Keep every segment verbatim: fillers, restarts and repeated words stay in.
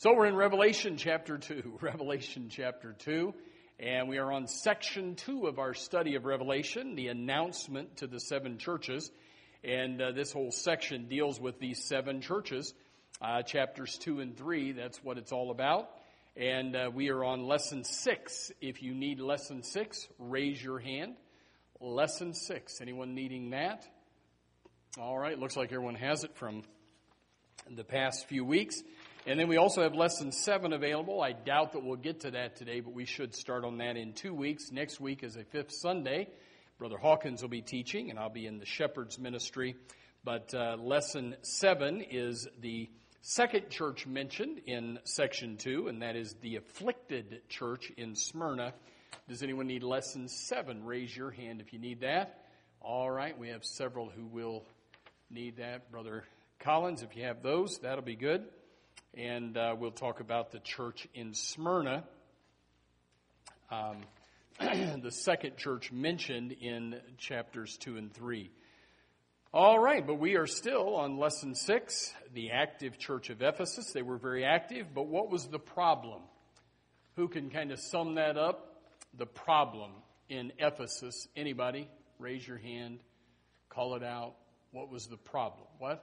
So we're in Revelation chapter two, Revelation chapter two, and we are on section two of our study of Revelation, the announcement to the seven churches. And uh, this whole section deals with these seven churches, uh, chapters two and three. That's what it's all about. And uh, we are on lesson six. If you need lesson six, raise your hand. Lesson six. Anyone needing that? All right. Looks like everyone has it from the past few weeks. And then we also have lesson seven available. I doubt that we'll get to that today, but we should start on that in two weeks. Next week is a fifth Sunday. Brother Hawkins will be teaching, and I'll be in the shepherd's ministry. But uh, lesson seven is the second church mentioned in section two, and that is the afflicted church in Smyrna. Does anyone need lesson seven? Raise your hand if you need that. All right, we have several who will need that. Brother Collins, if you have those, that'll be good. And uh, we'll talk about the church in Smyrna, um, the second church mentioned in chapters two and three. All right, but we are still on lesson six, the active church of Ephesus. They were very active, but what was the problem? Who can kind of sum that up? The problem in Ephesus. Anybody? Raise your hand. Call it out. What was the problem? What?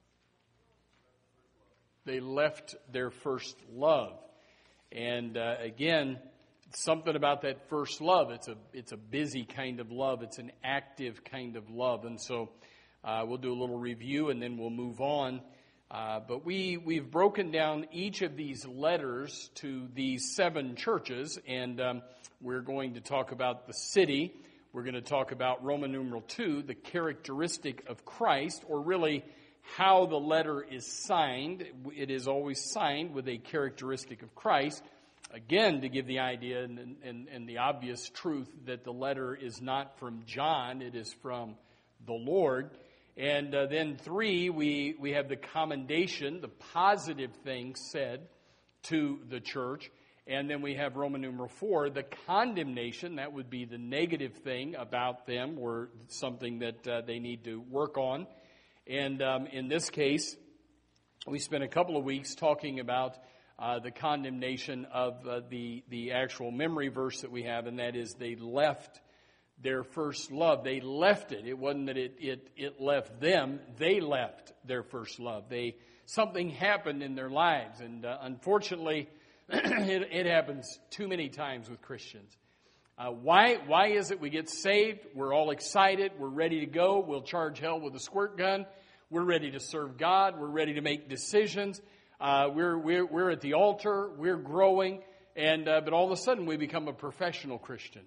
They left their first love. And uh, again, something about that first love. It's a it's a busy kind of love. It's an active kind of love. And so uh, we'll do a little review and then we'll move on. Uh, but we, we've broken down each of these letters to these seven churches. And um, we're going to talk about the city. We're going to talk about Roman numeral two, the characteristic of Christ, or really how the letter is signed. It is always signed with a characteristic of Christ. Again, to give the idea and, and, and the obvious truth that the letter is not from John, it is from the Lord. And uh, then three, we, we have the commendation, the positive things said to the church. And then we have Roman numeral four, the condemnation. That would be the negative thing about them, or something that uh, they need to work on. And um, in this case, we spent a couple of weeks talking about uh, the condemnation of uh, the the actual memory verse that we have, and that is they left their first love. They left it. It wasn't that it it it left them. They left their first love. They something happened in their lives, and uh, unfortunately, it, it happens too many times with Christians. Uh, why why is it we get saved? We're all excited. We're ready to go. We'll charge hell with a squirt gun. We're ready to serve God. We're ready to make decisions. Uh, we're we're we're at the altar. We're growing, and uh, but all of a sudden we become a professional Christian.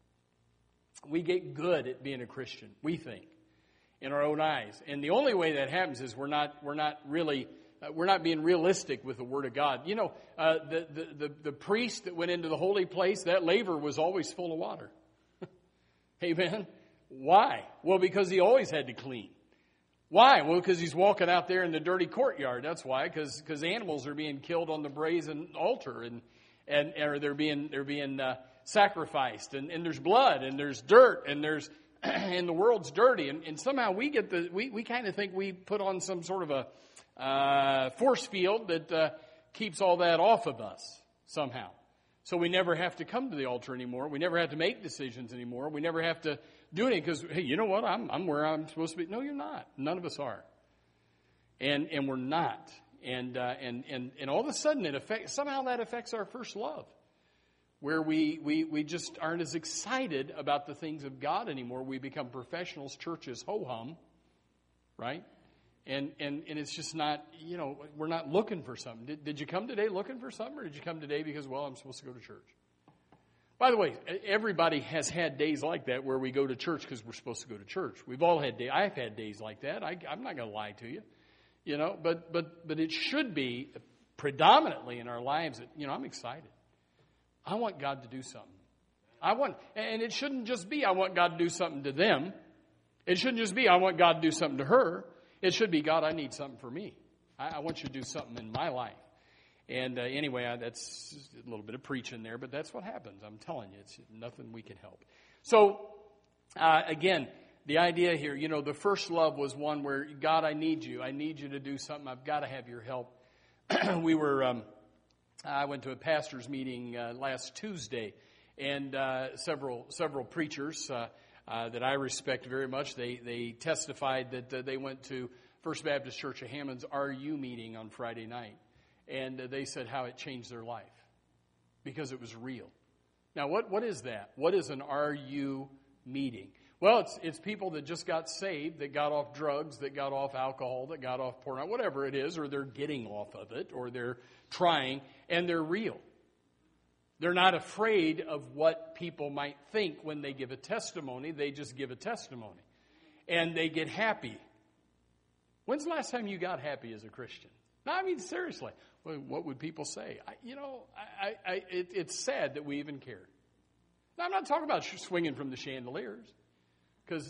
We get good at being a Christian, we think, in our own eyes. And the only way that happens is we're not we're not really. Uh, we're not being realistic with the Word of God. You know, uh, the, the, the, the priest that went into the holy place, that laver was always full of water. Amen? Why? Well, because he always had to clean. Why? Well, because he's walking out there in the dirty courtyard. That's why, because because animals are being killed on the brazen altar, and and or they're being they're being uh, sacrificed, and, and there's blood, and there's dirt, and there's and the world's dirty, and, and somehow we get the we we kind of think we put on some sort of a Uh, force field that uh, keeps all that off of us somehow. So we never have to come to the altar anymore. We never have to make decisions anymore. We never have to do anything because, hey, you know what? I'm I'm where I'm supposed to be. No, you're not. None of us are. And and we're not. And uh, and and and all of a sudden it affects somehow that affects our first love, where we we we just aren't as excited about the things of God anymore. We become professionals, churches, ho hum, right? And, and and it's just not, you know, we're not looking for something. Did, did you come today looking for something, or did you come today because, well, I'm supposed to go to church? By the way, everybody has had days like that where we go to church because we're supposed to go to church. We've all had days. I've had days like that. I, I'm not going to lie to you, you know. But but but it should be predominantly in our lives that, you know, I'm excited. I want God to do something. I want, and it shouldn't just be I want God to do something to them. It shouldn't just be I want God to do something to her. It should be, God, I need something for me. I, I want you to do something in my life. And uh, anyway, I, that's a little bit of preaching there, but that's what happens. I'm telling you, it's nothing we can help. So, uh, again, the idea here, you know, the first love was one where, God, I need you. I need you to do something. I've got to have your help. we were um, I went to a pastor's meeting uh, last Tuesday, and uh, several several preachers uh, uh, that I respect very much, they, they testified that uh, they went to First Baptist Church of Hammond's R U meeting on Friday night, and uh, they said how it changed their life because it was real. Now, what what is that? What is an R U meeting? Well, it's it's people that just got saved, that got off drugs, that got off alcohol, that got off porn, whatever it is, or they're getting off of it, or they're trying, and they're real. They're not afraid of what people might think when they give a testimony. They just give a testimony. And they get happy. When's the last time you got happy as a Christian? No, I mean, seriously. What would people say? I, you know, I, I, it, it's sad that we even care. Now, I'm not talking about swinging from the chandeliers, because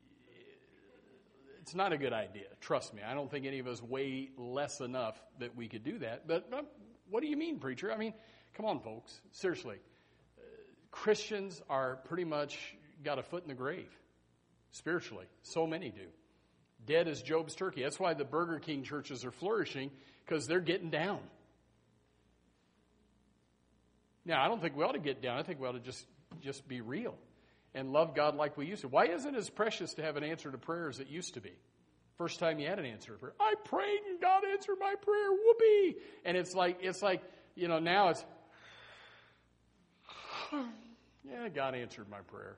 it's not a good idea. Trust me. I don't think any of us weigh less enough that we could do that. But, but what do you mean, preacher? I mean, come on, folks. Seriously. Uh, Christians are pretty much got a foot in the grave, spiritually. So many do. Dead as Job's turkey. That's why the Burger King churches are flourishing, because they're getting down. Now, I don't think we ought to get down. I think we ought to just, just be real and love God like we used to. Why isn't it as precious to have an answer to prayer as it used to be? First time you had an answer to prayer. I prayed and God answered my prayer. Whoopee! And it's like, it's like, you know, now it's, yeah, God answered my prayer.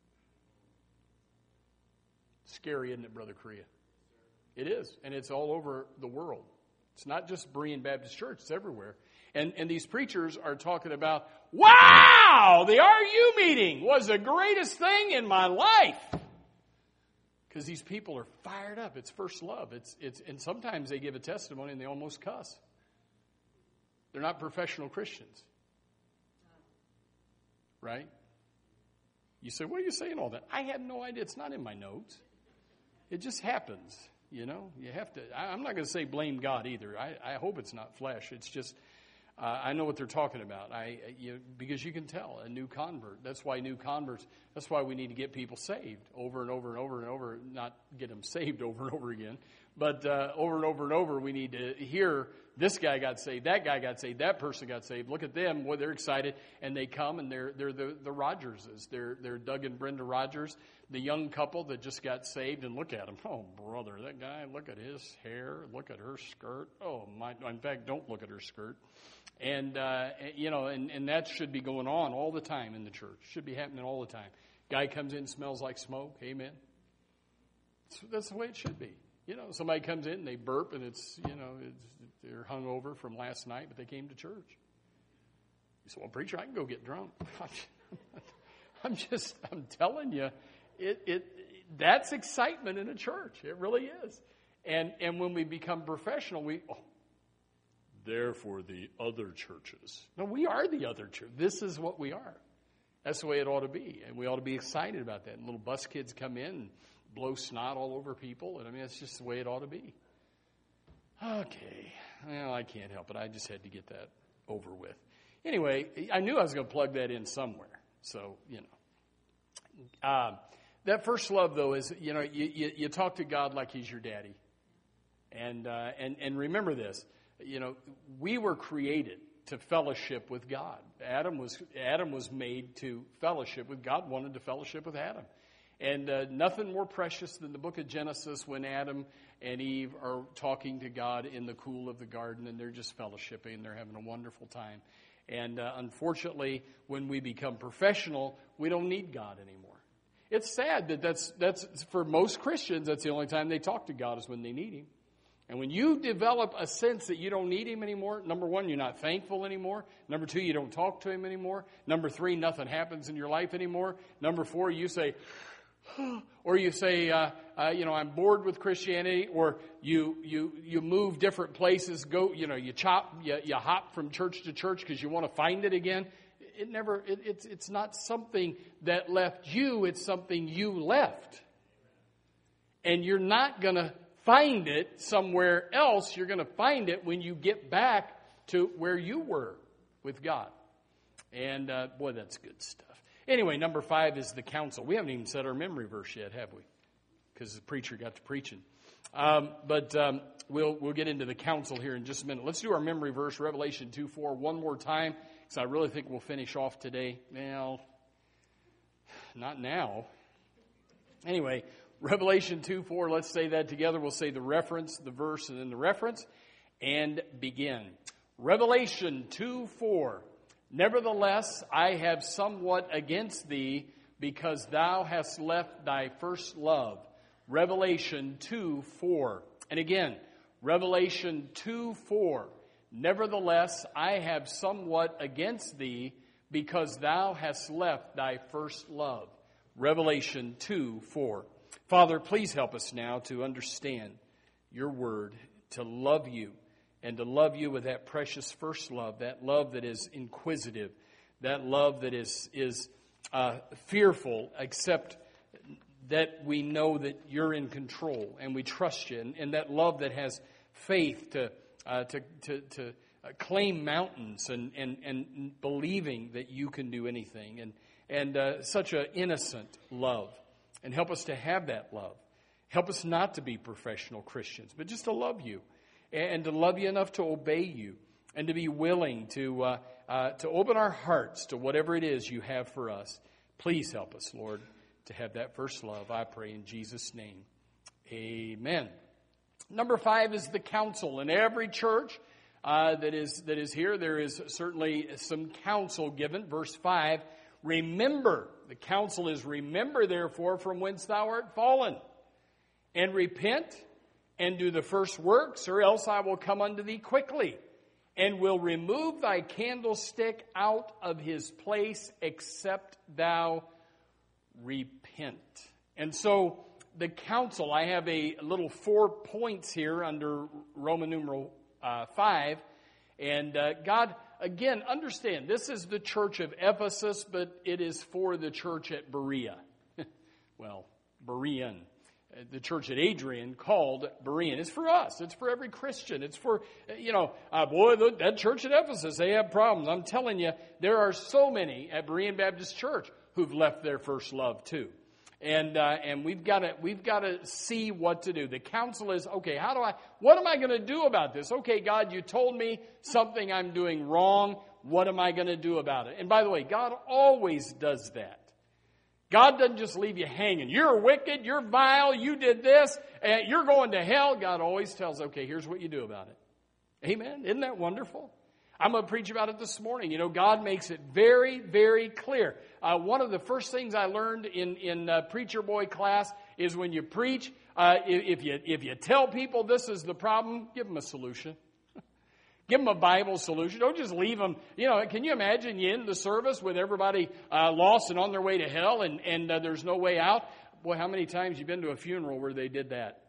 Scary, isn't it, Brother Korea? It is, and it's all over the world. It's not just Berean Baptist Church, it's everywhere. And and these preachers are talking about, wow, the R U meeting was the greatest thing in my life. Because these people are fired up. It's first love. It's it's and sometimes they give a testimony and they almost cuss. They're not professional Christians. Right? You say, what are you saying all that? I had no idea. It's not in my notes. It just happens. You know, you have to, I, I'm not going to say blame God either. I, I hope it's not flesh. It's just, uh, I know what they're talking about. I, you, because you can tell a new convert. That's why new converts, that's why we need to get people saved over and over and over and over, not get them saved over and over again, but uh, over and over and over. We need to hear this guy got saved, that guy got saved, that person got saved. Look at them, boy, they're excited, and they come and they're they're the, the Rogerses. They're they're Doug and Brenda Rogers, the young couple that just got saved, and look at him. Oh, brother, that guy, look at his hair, look at her skirt. Oh, my, in fact, don't look at her skirt. And, uh, you know, and, and that should be going on all the time in the church. Should be happening all the time. Guy comes in, smells like smoke. Amen. So that's the way it should be. You know, somebody comes in, they burp, and it's, you know, it's, they're hungover from last night, but they came to church. You say, well, preacher, I can go get drunk. I'm just, I'm telling you, it, it, that's excitement in a church. It really is. And, and when we become professional, we, oh, therefore the other churches. No, we are the other church. This is what we are. That's the way it ought to be. And we ought to be excited about that. And little bus kids come in and blow snot all over people. And I mean, that's just the way it ought to be. Okay. Well, I can't help it. I just had to get that over with. Anyway, I knew I was going to plug that in somewhere. So, you know. Um, that first love, though, is, you know, you, you, you talk to God like he's your daddy. And, uh, and, and remember this. You know, we were created to fellowship with God. Adam was Adam was made to fellowship with God, wanted to fellowship with Adam. And uh, nothing more precious than the book of Genesis when Adam and Eve are talking to God in the cool of the garden, and they're just fellowshipping, and they're having a wonderful time. And uh, unfortunately, when we become professional, we don't need God anymore. It's sad that that's, that's for most Christians, that's the only time they talk to God is when they need him. And when you develop a sense that you don't need him anymore, number one, you're not thankful anymore. Number two, you don't talk to him anymore. Number three, nothing happens in your life anymore. Number four, you say, or you say, uh, uh, you know, I'm bored with Christianity, or you you you move different places, go, you know, you chop, you, you hop from church to church because you want to find it again. It never, it, it's it's not something that left you, it's something you left. And you're not going to find it somewhere else. You're going to find it when you get back to where you were with God. And, uh, boy, that's good stuff. Anyway, number five is the counsel. We haven't even said our memory verse yet, have we? Because the preacher got to preaching. Um, but um, we'll we'll get into the counsel here in just a minute. Let's do our memory verse, Revelation two four, one more time, because I really think we'll finish off today. Well, not now. Anyway, Revelation two four, let's say that together. We'll say the reference, the verse, and then the reference, and begin. Revelation two four. Nevertheless, I have somewhat against thee, because thou hast left thy first love. Revelation two four. And again, Revelation two four. Nevertheless, I have somewhat against thee, because thou hast left thy first love. Revelation two four. Father, please help us now to understand your word, to love you, and to love you with that precious first love, that love that is inquisitive, that love that is is uh, fearful, except that we know that you're in control and we trust you, and, and that love that has faith to uh, to to, to claim mountains and, and and believing that you can do anything, and and uh, such an innocent love, and help us to have that love. Help us not to be professional Christians, but just to love you. And to love you enough to obey you, and to be willing to uh, uh, to open our hearts to whatever it is you have for us. Please help us, Lord, to have that first love. I pray in Jesus' name. Amen. Number five is the counsel. In every church uh, that is that is here, there is certainly some counsel given. Verse five, remember. The counsel is, remember therefore from whence thou art fallen, and repent, and do the first works, or else I will come unto thee quickly, and will remove thy candlestick out of his place, except thou repent. And so the counsel, I have a little four points here under Roman numeral uh, five. And uh, God, again, understand, this is the church of Ephesus, but it is for the church at Berea. Well, Berean. The church at Adrian called Berean. It's for us. It's for every Christian. It's for, you know, uh, boy, that church at Ephesus, they have problems. I'm telling you, there are so many at Berean Baptist Church who've left their first love too. And uh, and we've got to we've got to see what to do. The counsel is, okay, how do I, what am I going to do about this? Okay, God, you told me something I'm doing wrong. What am I going to do about it? And by the way, God always does that. God doesn't just leave you hanging. You're wicked, you're vile, you did this, and you're going to hell. God always tells, okay, here's what you do about it. Amen? Isn't that wonderful? I'm going to preach about it this morning. You know, God makes it very, very clear. Uh, one of the first things I learned in, in uh, Preacher Boy class is when you preach, uh, if you if you tell people this is the problem, give them a solution. Give them a Bible solution. Don't just leave them. You know, can you imagine you end the service with everybody uh, lost and on their way to hell, and, and uh, there's no way out? Boy, how many times you've been to a funeral where they did that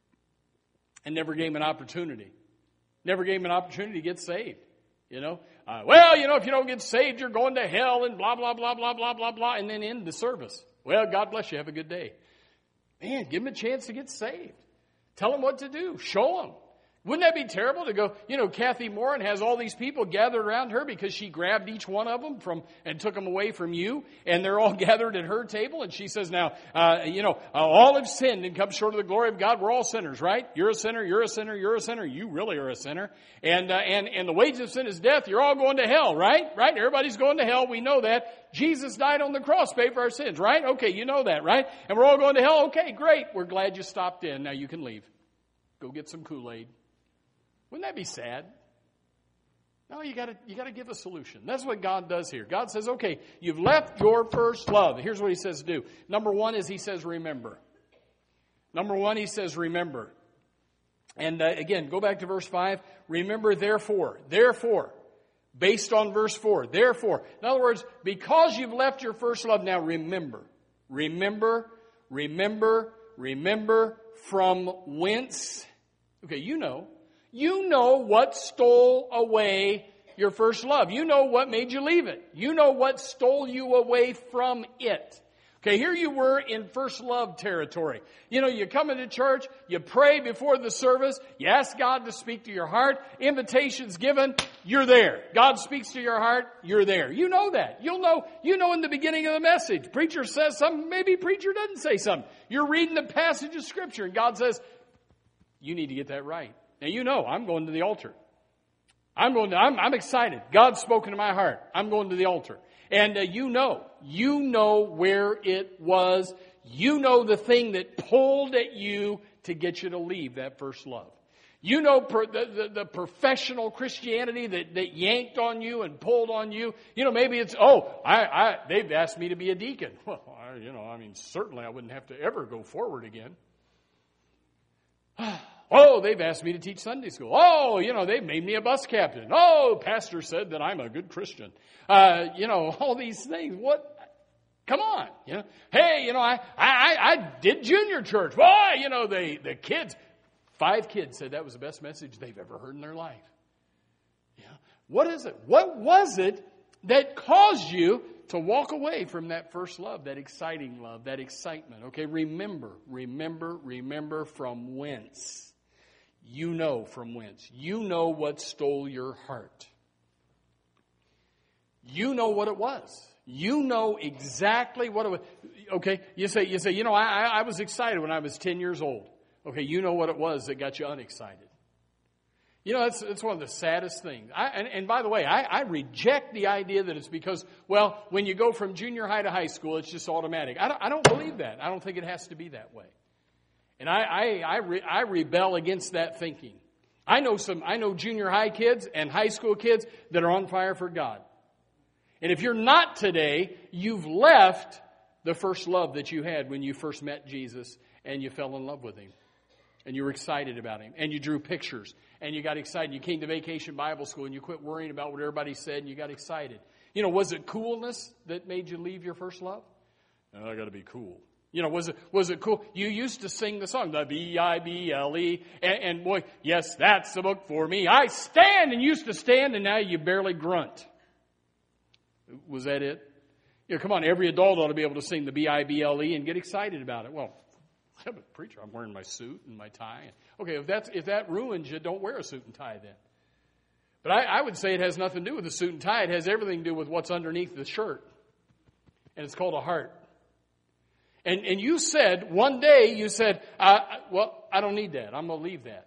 and never gave them an opportunity? Never gave them an opportunity to get saved. You know, uh, well, you know, if you don't get saved, you're going to hell and blah, blah, blah, blah, blah, blah, blah, and then end the service. Well, God bless you. Have a good day. Man, give them a chance to get saved. Tell them what to do. Show them. Wouldn't that be terrible to go, you know, Kathy Moran has all these people gathered around her because she grabbed each one of them from and took them away from you, and they're all gathered at her table, and she says, now, uh, you know, uh, all have sinned and come short of the glory of God. We're all sinners, right? You're a sinner, you're a sinner, you're a sinner, you really are a sinner. And, uh, and, and the wages of sin is death. You're all going to hell, right? Right? Everybody's going to hell. We know that. Jesus died on the cross, paid for our sins, right? Okay, you know that, right? And we're all going to hell. Okay, great. We're glad you stopped in. Now you can leave. Go get some Kool-Aid. Wouldn't that be sad? No, you gotta, you gotta give a solution. That's what God does here. God says, okay, you've left your first love. Here's what he says to do. Number one is he says, remember. Number one, he says, remember. And uh, again, go back to verse five. Remember, therefore. Therefore. Based on verse four. Therefore. In other words, because you've left your first love, now remember. Remember, remember, remember from whence. Okay, you know. You know what stole away your first love. You know what made you leave it. You know what stole you away from it. Okay, here you were in first love territory. You know, you come into church, you pray before the service, you ask God to speak to your heart, invitations given, you're there. God speaks to your heart, you're there. You know that. You'll know, you know in the beginning of the message. Preacher says something, maybe preacher doesn't say something. You're reading the passage of Scripture and God says, You need to get that right. Now, you know, I'm going to the altar. I'm going to, I'm, I'm excited. God's spoken to my heart. I'm going to the altar. And uh, you know, you know where it was. You know the thing that pulled at you to get you to leave that first love. You know per, the, the, the professional Christianity that, that yanked on you and pulled on you. You know, maybe it's, oh, I, I, they've asked me to be a deacon. Well, I, you know, I mean, certainly I wouldn't have to ever go forward again. Oh, they've asked me to teach Sunday school. Oh, you know, they've made me a bus captain. Oh, pastor said that I'm a good Christian. Uh, you know, all these things. What? Come on. You know, hey, you know, I, I, I did junior church. Boy, you know, they, the kids, five kids said that was the best message they've ever heard in their life. Yeah. What is it? What was it that caused you to walk away from that first love, that exciting love, that excitement? Okay, remember, remember, remember from whence. You know from whence. You know what stole your heart. You know what it was. You know exactly what it was. Okay, you say, you say, you know, I, I was excited when I was ten years old. Okay, you know what it was that got you unexcited. You know, that's, that's one of the saddest things. I, and, and by the way, I, I reject the idea that it's because, well, when you go from junior high to high school, it's just automatic. I don't, I don't believe that. I don't think it has to be that way. And I, I, I, re, I rebel against that thinking. I know some, I know junior high kids and high school kids that are on fire for God. And if you're not today, you've left the first love that you had when you first met Jesus and you fell in love with Him. And you were excited about Him. And you drew pictures. And you got excited. You came to Vacation Bible School and you quit worrying about what everybody said and you got excited. You know, was it coolness that made you leave your first love? No, I got to be cool. You know, was it was it cool? You used to sing the song, the B I B L E, and, and boy, yes, that's the book for me. I stand, and used to stand, and now you barely grunt. Was that it? You know, come on, every adult ought to be able to sing the B I B L E and get excited about it. Well, I'm a preacher. I'm wearing my suit and my tie. Okay, if that's if that ruins you, don't wear a suit and tie then. But I, I would say it has nothing to do with the suit and tie. It has everything to do with what's underneath the shirt. And it's called a heart. And and you said, one day you said, uh, well, I don't need that. I'm going to leave that.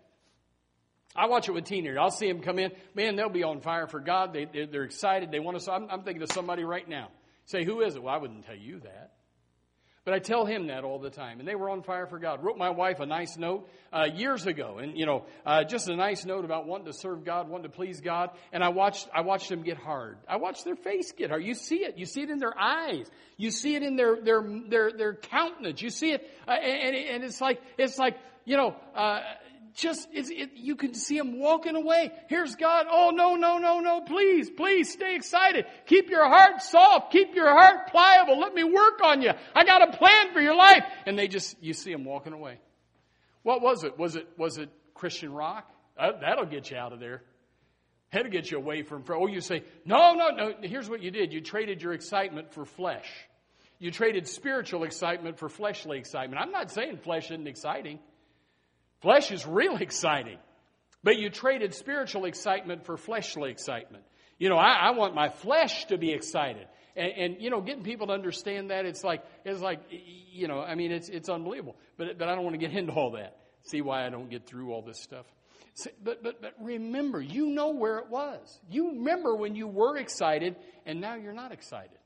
I watch it with teenagers. I'll see them come in. Man, they'll be on fire for God. They, they're, they're excited. They want to. I'm, I'm thinking of somebody right now. Say, who is it? Well, I wouldn't tell you that. But I tell him that all the time. And they were on fire for God. Wrote my wife a nice note uh, years ago. And, you know, uh, just a nice note about wanting to serve God, wanting to please God. And I watched I watched them get hard. I watched their face get hard. You see it. You see it in their eyes. You see it in their their their, their countenance. You see it. Uh, and, and it's like, it's like, you know, uh, just, it's, it, you can see them walking away. Here's God. Oh, no, no, no, no. Please, please stay excited. Keep your heart soft. Keep your heart pliable. Let me work on you. I got a plan for your life. And they just, you see them walking away. What was it? Was it, was it Christian rock? Uh, that'll get you out of there. That'll get you away from, oh, you say, no, no, no. Here's what you did. You traded your excitement for flesh. You traded spiritual excitement for fleshly excitement. I'm not saying flesh isn't exciting. Flesh is real exciting. But you traded spiritual excitement for fleshly excitement. You know, I, I want my flesh to be excited. And, and, you know, getting people to understand that, it's like, it's like, you know, I mean, it's it's unbelievable. But but I don't want to get into all that. See why I don't get through all this stuff. But, but, but remember, you know where it was. You remember when you were excited, and now you're not excited.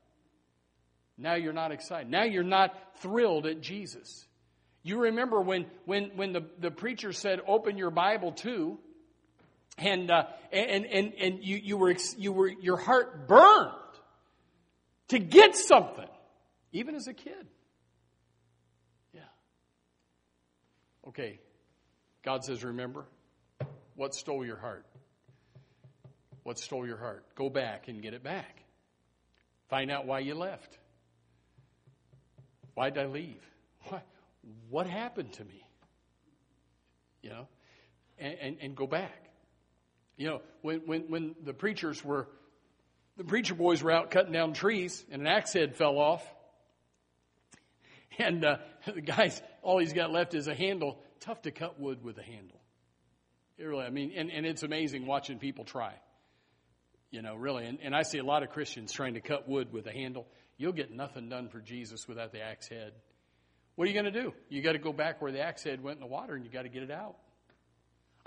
Now you're not excited. Now you're not thrilled at Jesus. You remember when when when the, the preacher said, "Open your Bible to," and uh, and and and you you were you were your heart burned to get something, even as a kid. Yeah. Okay. God says, "Remember what stole your heart. What stole your heart? Go back and get it back. Find out why you left. Why did I leave? Why?" What happened to me? You know, and, and, and go back. You know, when, when, when the preachers were, the preacher boys were out cutting down trees and an axe head fell off. And uh, the guy's, all he's got left is a handle. Tough to cut wood with a handle. It really, I mean, and, and it's amazing watching people try. You know, really. And, and I see a lot of Christians trying to cut wood with a handle. You'll get nothing done for Jesus without the axe head. What are you going to do? You got to go back where the axe head went in the water and you got to get it out.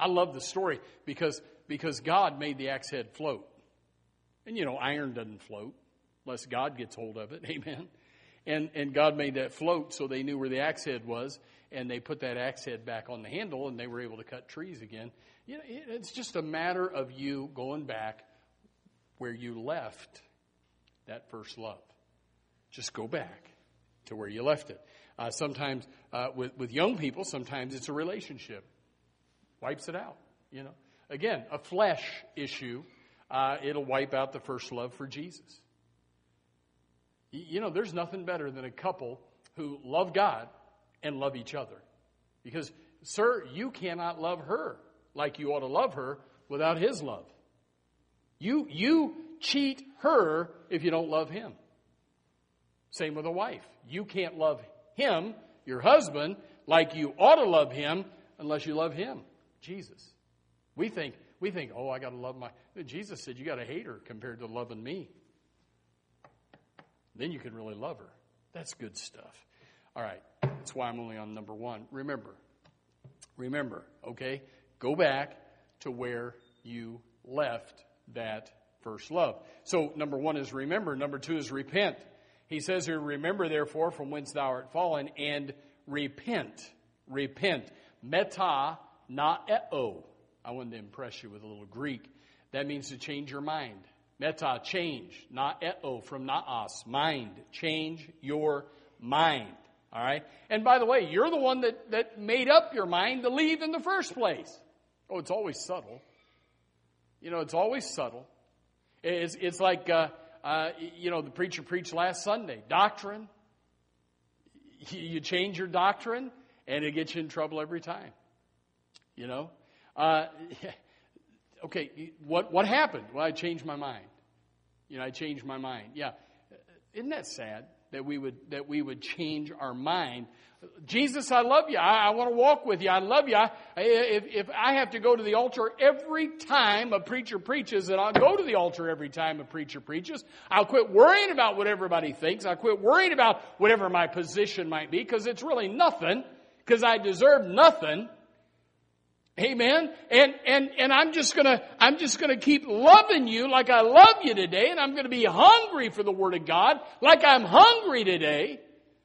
I love the story because, because God made the axe head float. And, you know, iron doesn't float unless God gets hold of it. Amen. And and God made that float so they knew where the axe head was, and they put that axe head back on the handle, and they were able to cut trees again. You know, it's just a matter of you going back where you left that first love. Just go back to where you left it. Uh, sometimes uh, with, with young people, sometimes it's a relationship. Wipes it out, you know. Again, a flesh issue. Uh, it'll wipe out the first love for Jesus. You know, there's nothing better than a couple who love God and love each other. Because, sir, you cannot love her like you ought to love her without his love. You, you cheat her if you don't love him. Same with a wife. You can't love him, your husband, like you ought to love him unless you love him, Jesus. We think, we think, oh, I got to love my... Jesus said you got to hate her compared to loving me. Then you can really love her. That's good stuff. All right. That's why I'm only on number one. Remember. Remember, okay? Go back to where you left that first love. So number one is remember. Number two is repent. He says here, remember therefore from whence thou art fallen, and repent. Repent. Meta, na eo. I wanted to impress you with a little Greek. That means to change your mind. Meta, change. Na eo, from naos, mind. Change your mind. All right? And by the way, you're the one that, that made up your mind to leave in the first place. Oh, it's always subtle. You know, it's always subtle. It's, it's like, uh, uh, you know, the preacher preached last Sunday. Doctrine. You change your doctrine, and it gets you in trouble every time. You know? Uh, okay, what what happened? Well, I changed my mind. You know, I changed my mind. Yeah. Isn't that sad that we would that we would change our mind? Jesus, I love you. I, I want to walk with you. I love you. I, if, if I have to go to the altar every time a preacher preaches, then I'll go to the altar every time a preacher preaches. I'll quit worrying about what everybody thinks. I'll quit worrying about whatever my position might be, because it's really nothing, because I deserve nothing. Amen. And and and I'm just gonna I'm just gonna keep loving you like I love you today, and I'm gonna be hungry for the Word of God like I'm hungry today.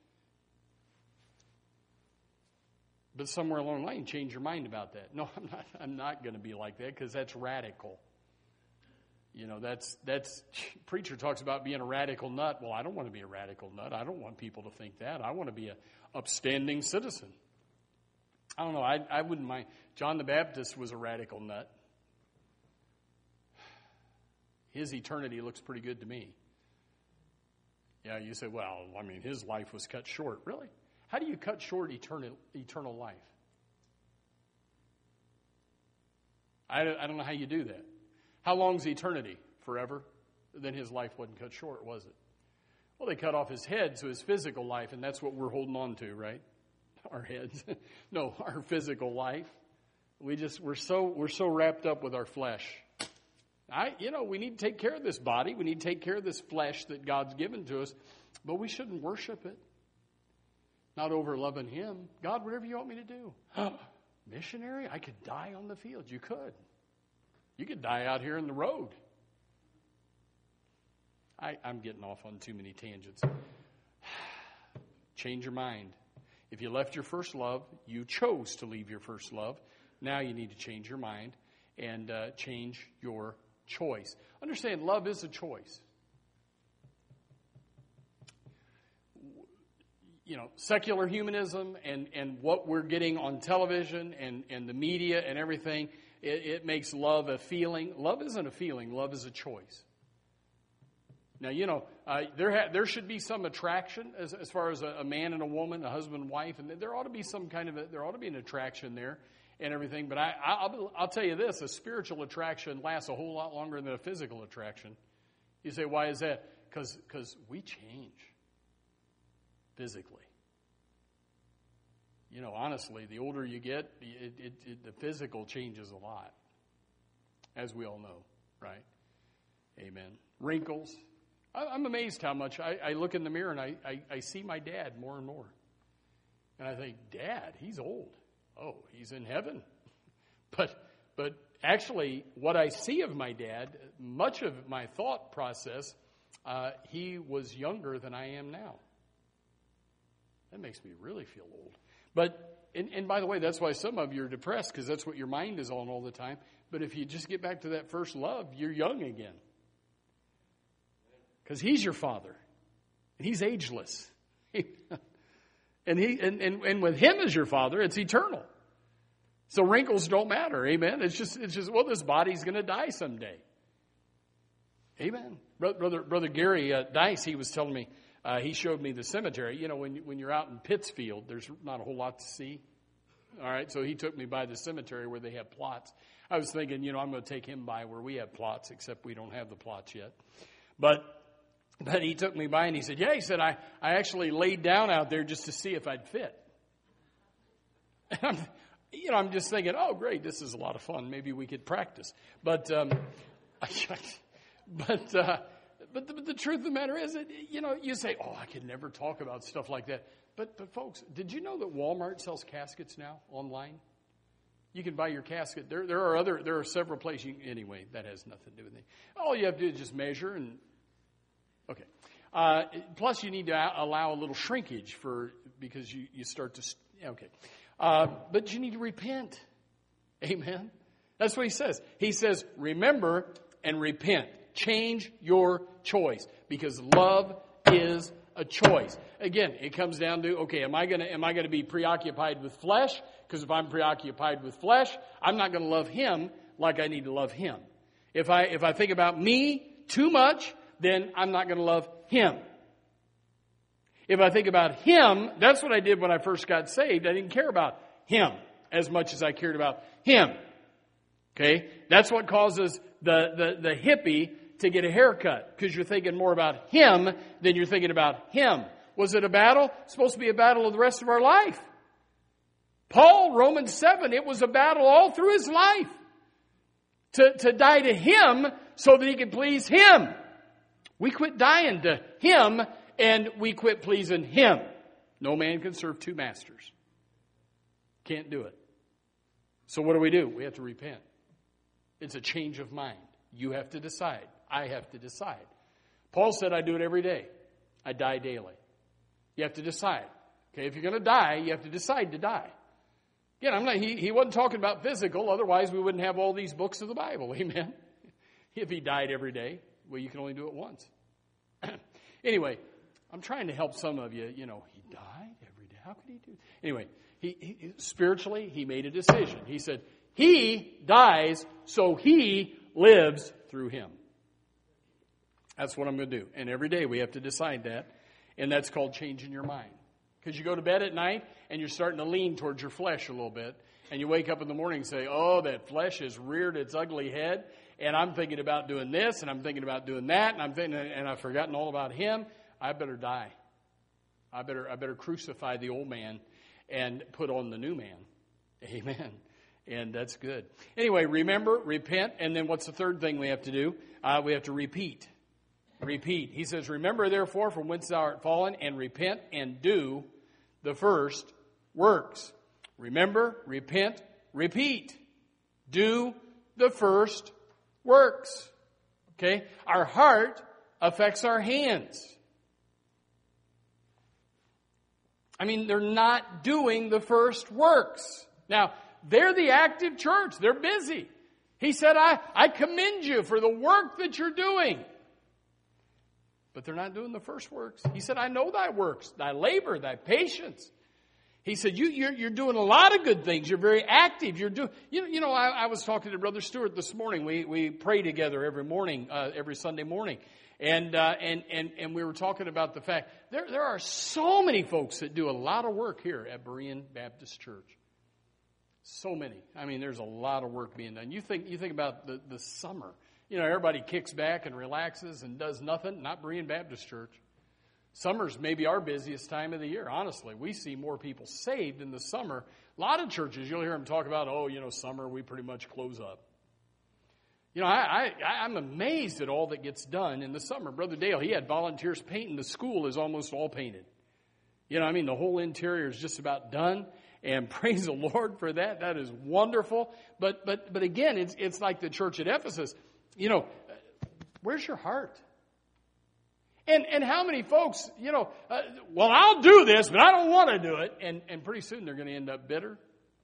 But somewhere along the line, change your mind about that. No, I'm not. I'm not going to be like that, because that's radical. You know, that's that's preacher talks about being a radical nut. Well, I don't want to be a radical nut. I don't want people to think that. I want to be a upstanding citizen. I don't know. I I wouldn't mind. John the Baptist was a radical nut. His eternity looks pretty good to me. Yeah, you say, well, I mean, his life was cut short. Really? How do you cut short eternal eternal life? I don't, I don't know how you do that. How long's eternity? Forever? Then his life wasn't cut short, was it? Well, they cut off his head, so his physical life, and that's what we're holding on to, right? Our heads. No, our physical life. We just we're so we're so wrapped up with our flesh. I you know, we need to take care of this body. We need to take care of this flesh that God's given to us, but we shouldn't worship it. Not over loving him. God, whatever you want me to do. Missionary? I could die on the field. You could. You could die out here in the road. I, I'm getting off on too many tangents. Change your mind. If you left your first love, you chose to leave your first love. Now you need to change your mind and uh, change your choice. Understand, love is a choice. You know, secular humanism and, and what we're getting on television and, and the media and everything, it, it makes love a feeling. Love isn't a feeling. Love is a choice. Now, you know, uh, there ha- there should be some attraction as, as far as a, a man and a woman, a husband and wife, and there ought to be some kind of a, there ought to be an attraction there and everything. But I, I'll, I'll tell you this: a spiritual attraction lasts a whole lot longer than a physical attraction. You say, why is that? Because because we change physically. You know, honestly, the older you get, it, it, it, the physical changes a lot, as we all know, right? Amen. Wrinkles. I'm amazed how much I, I look in the mirror and I, I, I see my dad more and more. And I think, Dad, he's old. Oh, he's in heaven. But but actually, what I see of my dad, much of my thought process, uh, he was younger than I am now. That makes me really feel old. But, and, and by the way, that's why some of you are depressed, because that's what your mind is on all the time. But if you just get back to that first love, you're young again. Because he's your father. And he's ageless. and, he, and, and, and with him as your father, it's eternal. So wrinkles don't matter. Amen. It's just, it's just, well, this body's going to die someday. Amen. Brother, Brother Gary uh, Dice, he was telling me, uh, he showed me the cemetery. You know, when, you, when you're out in Pittsfield, there's not a whole lot to see. All right. So he took me by the cemetery where they have plots. I was thinking, you know, I'm going to take him by where we have plots, except we don't have the plots yet. But, but he took me by and he said, yeah, he said, I, I actually laid down out there just to see if I'd fit. And I'm, you know, I'm just thinking, oh, great, this is a lot of fun. Maybe we could practice. But, um, but, uh, but, the, but the truth of the matter is, that, you know, you say, oh, I could never talk about stuff like that. But, but folks, did you know that Walmart sells caskets now online? You can buy your casket. There, there are other, there are several places. You, anyway, that has nothing to do with it. All you have to do is just measure and, okay. Uh, plus, you need to allow a little shrinkage for, because you, you start to, okay. Uh, but you need to repent. Amen. That's what he says. He says, remember and repent. Change your choice, because love is a choice. Again, it comes down to, okay, am I going to, am I going to be preoccupied with flesh? Because if I'm preoccupied with flesh, I'm not going to love him like I need to love him. If I, if I think about me too much, then I'm not going to love him. If I think about him, that's what I did when I first got saved. I didn't care about him as much as I cared about him. Okay? That's what causes the, the, the hippie to get a haircut, because you're thinking more about him than you're thinking about him. Was it a battle? It's supposed to be a battle of the rest of our life. Paul, Romans seven, it was a battle all through his life. To, to die to him so that he could please him. We quit dying to him and we quit pleasing him. No man can serve two masters. Can't do it. So what do we do? We have to repent. It's a change of mind. You have to decide. I have to decide. Paul said, I do it every day. I die daily. You have to decide. Okay, if you're going to die, you have to decide to die. Again, I'm not, he, he wasn't talking about physical. Otherwise, we wouldn't have all these books of the Bible. Amen. If he died every day, well, you can only do it once. Anyway, I'm trying to help some of you. You know, he died every day. How could he do? Anyway, he, he spiritually, he made a decision. He said, he dies, so he lives through him. That's what I'm going to do. And every day we have to decide that. And that's called changing your mind. Because you go to bed at night and you're starting to lean towards your flesh a little bit. And you wake up in the morning and say, oh, that flesh has reared its ugly head. And I'm thinking about doing this and I'm thinking about doing that. And I'm thinking, and I've forgotten all about him. I better die. I better, I better crucify the old man and put on the new man. Amen. And that's good. Anyway, remember, repent. And then what's the third thing we have to do? Uh, we have to repeat. Repeat. He says, remember therefore from whence thou art fallen, and repent and do the first works. Remember, repent, repeat. Do the first works. Okay? Our heart affects our hands. I mean, they're not doing the first works. Now, they're the active church. They're busy. He said, I, I commend you for the work that you're doing. But they're not doing the first works. He said, I know thy works, thy labor, thy patience. He said, you, you're, you're doing a lot of good things. You're very active. You're doing, you know, you know I, I was talking to Brother Stewart this morning. We, we pray together every morning, uh, every Sunday morning. And, uh, and, and, and we were talking about the fact there, there are so many folks that do a lot of work here at Berean Baptist Church. So many. I mean, there's a lot of work being done. You think, you think about the, the summer. You know, everybody kicks back and relaxes and does nothing. Not Berean Baptist Church. Summer's maybe our busiest time of the year, honestly. We see more people saved in the summer. A lot of churches, you'll hear them talk about, oh, you know, summer, we pretty much close up. You know, I, I, I'm amazed at all that gets done in the summer. Brother Dale, he had volunteers painting. The school is almost all painted. You know, I mean, the whole interior is just about done. And praise the Lord for that. That is wonderful. But but but again, it's it's like the church at Ephesus. You know, where's your heart? And and how many folks, you know, uh, well, I'll do this, but I don't want to do it. And and pretty soon they're going to end up bitter.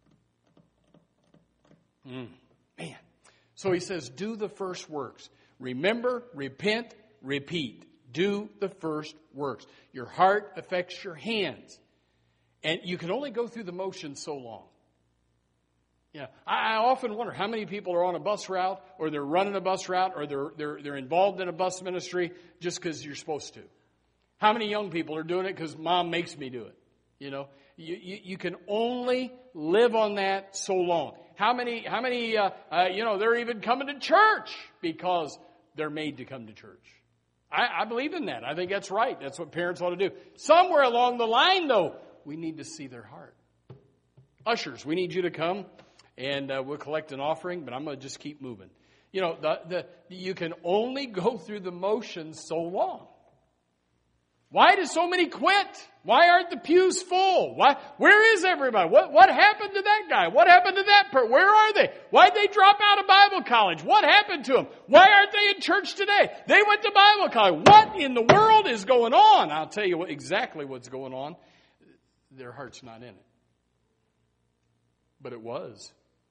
Mm, man. So he says, do the first works. Remember, repent, repeat. Do the first works. Your heart affects your hands. And you can only go through the motions so long. You know, I, I often wonder how many people are on a bus route, or they're running a bus route, or they're they're they're involved in a bus ministry just because you're supposed to. How many young people are doing it because mom makes me do it? You know, you you, you can only live on that so long. How many how many uh, uh, you know, they're even coming to church because they're made to come to church. I, I believe in that. I think that's right. That's what parents ought to do. Somewhere along the line, though, we need to see their heart. Ushers, we need you to come, and uh, we'll collect an offering, but I'm going to just keep moving. You know, the, the you can only go through the motions so long. Why do so many quit? Why aren't the pews full? Why? Where is everybody? What what happened to that guy? What happened to that person? Where are they? Why'd they drop out of Bible college? What happened to them? Why aren't they in church today? They went to Bible college. What in the world is going on? I'll tell you what, exactly what's going on. Their heart's not in it. But it was.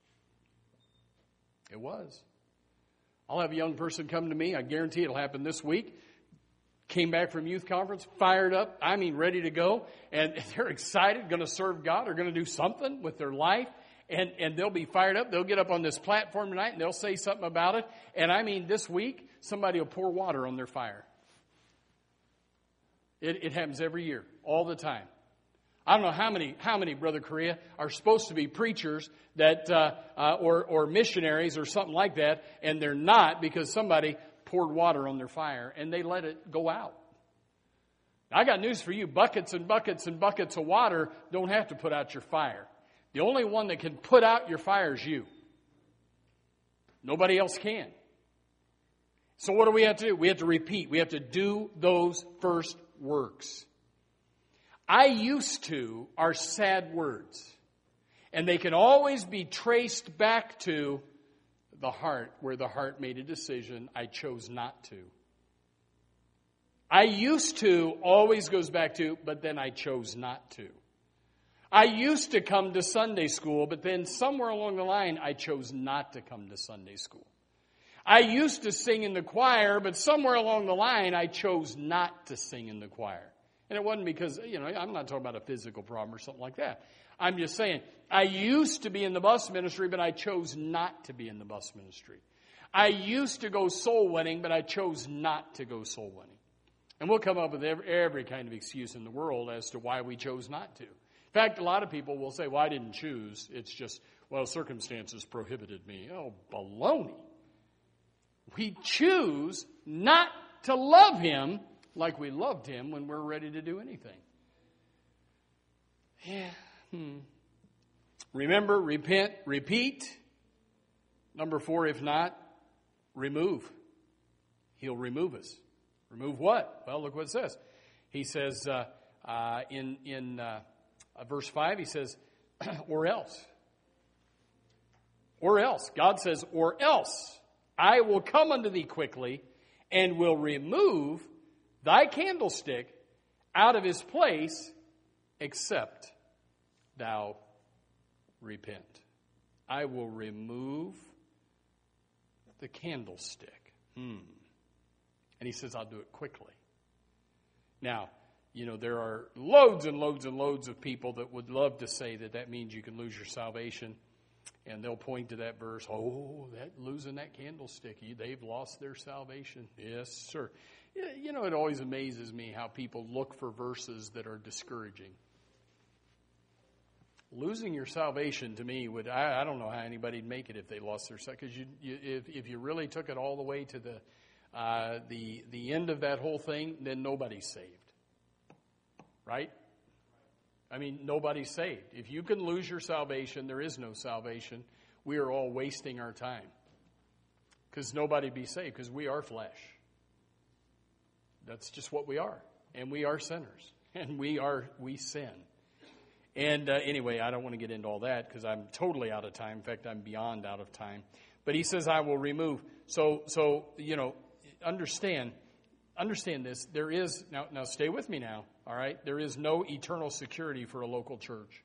It was. I'll have a young person come to me. I guarantee it'll happen this week. Came back from youth conference, fired up, I mean ready to go. And they're excited, going to serve God, or going to do something with their life. And, and they'll be fired up. They'll get up on this platform tonight and they'll say something about it. And I mean, this week, somebody will pour water on their fire. It, it happens every year, all the time. I don't know how many, how many, Brother Correa, are supposed to be preachers that, uh, uh, or, or missionaries or something like that, and they're not because somebody poured water on their fire and they let it go out. I got news for you. Buckets and buckets and buckets of water don't have to put out your fire. The only one that can put out your fire is you. Nobody else can. So what do we have to do? We have to repeat. We have to do those first works. I used to are sad words. And they can always be traced back to the heart, where the heart made a decision. I chose not to. I used to always goes back to, but then I chose not to. I used to come to Sunday school, but then somewhere along the line, I chose not to come to Sunday school. I used to sing in the choir, but somewhere along the line, I chose not to sing in the choir. And it wasn't because, you know, I'm not talking about a physical problem or something like that. I'm just saying, I used to be in the bus ministry, but I chose not to be in the bus ministry. I used to go soul winning, but I chose not to go soul winning. And we'll come up with every, every kind of excuse in the world as to why we chose not to. In fact, a lot of people will say, well, I didn't choose. It's just, well, circumstances prohibited me. Oh, baloney. We choose not to love Him like we loved Him when we're ready to do anything. Yeah. Hmm. Remember, repent, repeat. Number four, if not, remove. He'll remove us. Remove what? Well, look what it says. He says uh, uh, in in uh, verse five, he says, or else. Or else. God says, or else I will come unto thee quickly and will remove thy candlestick out of his place, except thou repent. I will remove the candlestick. Hmm. And he says, I'll do it quickly. Now, you know, there are loads and loads and loads of people that would love to say that that means you can lose your salvation. And they'll point to that verse, oh, that losing that candlestick, they've lost their salvation. Yes, sir. You know, it always amazes me how people look for verses that are discouraging. Losing your salvation, to me, would I, I don't know how anybody'd make it if they lost their salvation. Because you, you, if, if you really took it all the way to the uh, the the end of that whole thing, then nobody's saved. Right? I mean, nobody's saved. If you can lose your salvation, there is no salvation. We are all wasting our time. Because nobody be saved, because we are flesh. That's just what we are. And we are sinners. And we are we sin. And uh, anyway, I don't want to get into all that because I'm totally out of time. In fact, I'm beyond out of time. But he says, I will remove. So, so you know, understand, understand this. There is, now, now stay with me now, all right? There is no eternal security for a local church.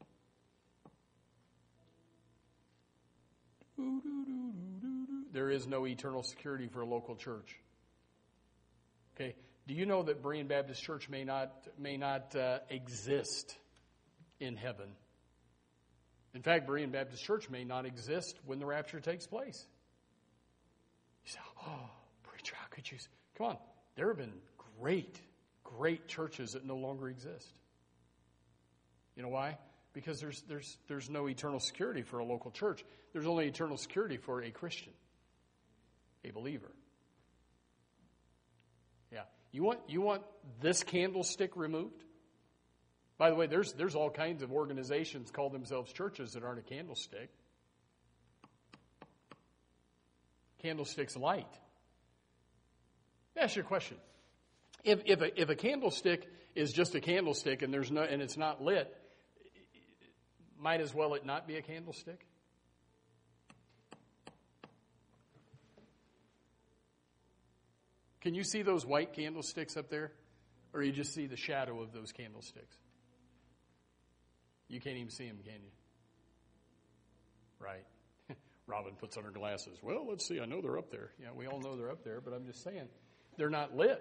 There is no eternal security for a local church. Okay, do you know that Berean Baptist Church may not may not uh, exist in heaven? In fact, Berean Baptist Church may not exist when the rapture takes place. You say, "Oh, preacher, how could you?" Come on, there have been great, great churches that no longer exist. You know why? Because there's there's there's no eternal security for a local church. There's only eternal security for a Christian, a believer. Yeah. You want you want this candlestick removed? By the way, there's there's all kinds of organizations call themselves churches that aren't a candlestick. Candlestick's light. Let me ask you a question. If if a, if a candlestick is just a candlestick and there's no and it's not lit, might as well it not be a candlestick? Can you see those white candlesticks up there? Or you just see the shadow of those candlesticks? You can't even see them, can you? Right. Robin puts on her glasses. Well, let's see. I know they're up there. Yeah, we all know they're up there, but I'm just saying they're not lit.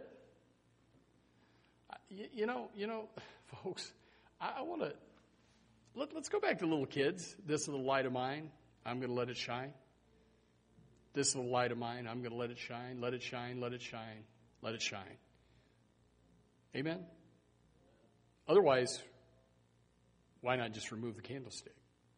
You, you know, you know, folks, I, I want to, let, let's go back to little kids. This is the light of mine. I'm going to let it shine. This is the light of mine. I'm going to let it shine, let it shine, let it shine, let it shine. Amen? Otherwise, why not just remove the candlestick?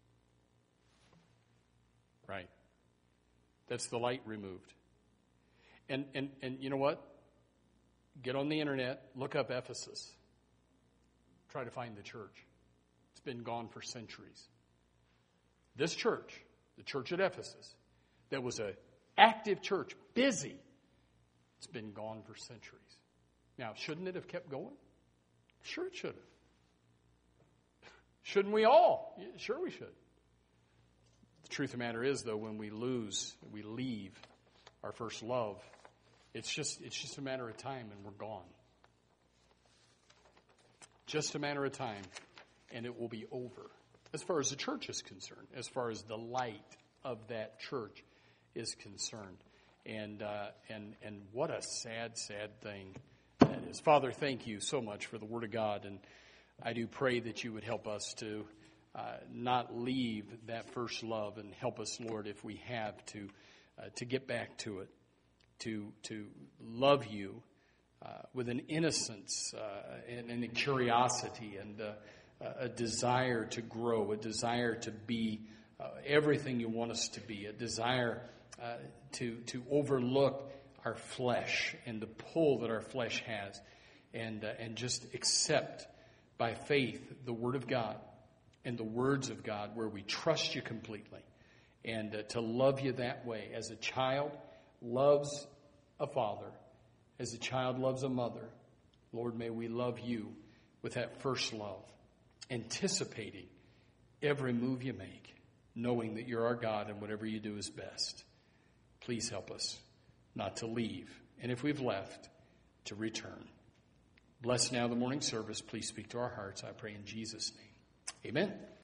Right. That's the light removed. And, and, and you know what? Get on the internet, look up Ephesus. Try to find the church. It's been gone for centuries. This church, the church at Ephesus, that was an active church, busy, it's been gone for centuries. Now, shouldn't it have kept going? Sure it should have. Shouldn't we all? Yeah, sure we should. The truth of the matter is, though, when we lose, we leave our first love, it's just it's just a matter of time and we're gone. Just a matter of time and it will be over. As far as the church is concerned, as far as the light of that church is concerned. And uh, and and what a sad, sad thing that is. Father, thank you so much for the Word of God. And I do pray that you would help us to uh, not leave that first love and help us, Lord, if we have to, uh, to get back to it, to to love you uh, with an innocence uh, and, and a curiosity and uh, a desire to grow, a desire to be uh, everything you want us to be, a desire uh, to to overlook our flesh and the pull that our flesh has, and uh, and just accept by faith the Word of God and the words of God, where we trust you completely, and uh, to love you that way. As a child loves a father, as a child loves a mother, Lord, may we love you with that first love, anticipating every move you make, knowing that you're our God and whatever you do is best. Please help us not to leave, and if we've left, to return. Bless now the morning service. Please speak to our hearts, I pray in Jesus' name. Amen.